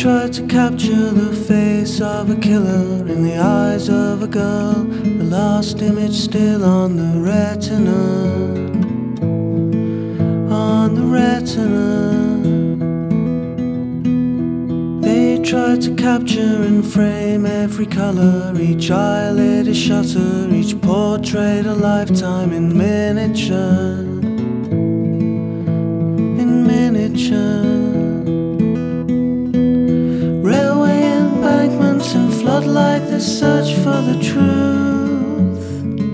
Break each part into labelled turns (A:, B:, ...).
A: tried to capture the face of a killer in the eyes of a girl, the last image still on the retina, on the retina. They tried to capture and frame every color, each eyelid a shutter, each portrait a lifetime in miniature, in miniature. And floodlight, the search for the truth.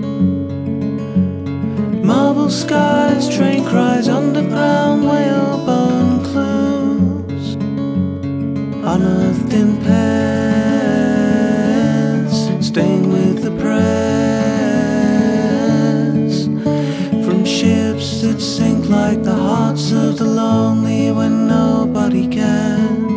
A: Marble skies, train cries, underground whalebone clues, unearthed in pairs, stained with the press, from ships that sink like the hearts of the lonely when nobody cares.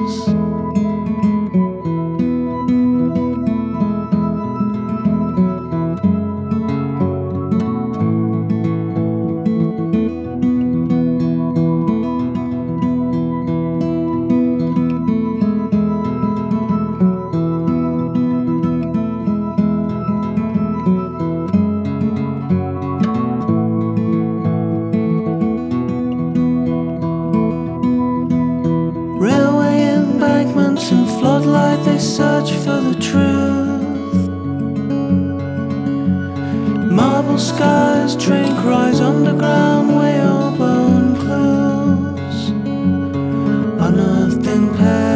A: And floodlight, they search for the truth. Marble skies, train cries, underground whalebone clues, unearthed in pairs.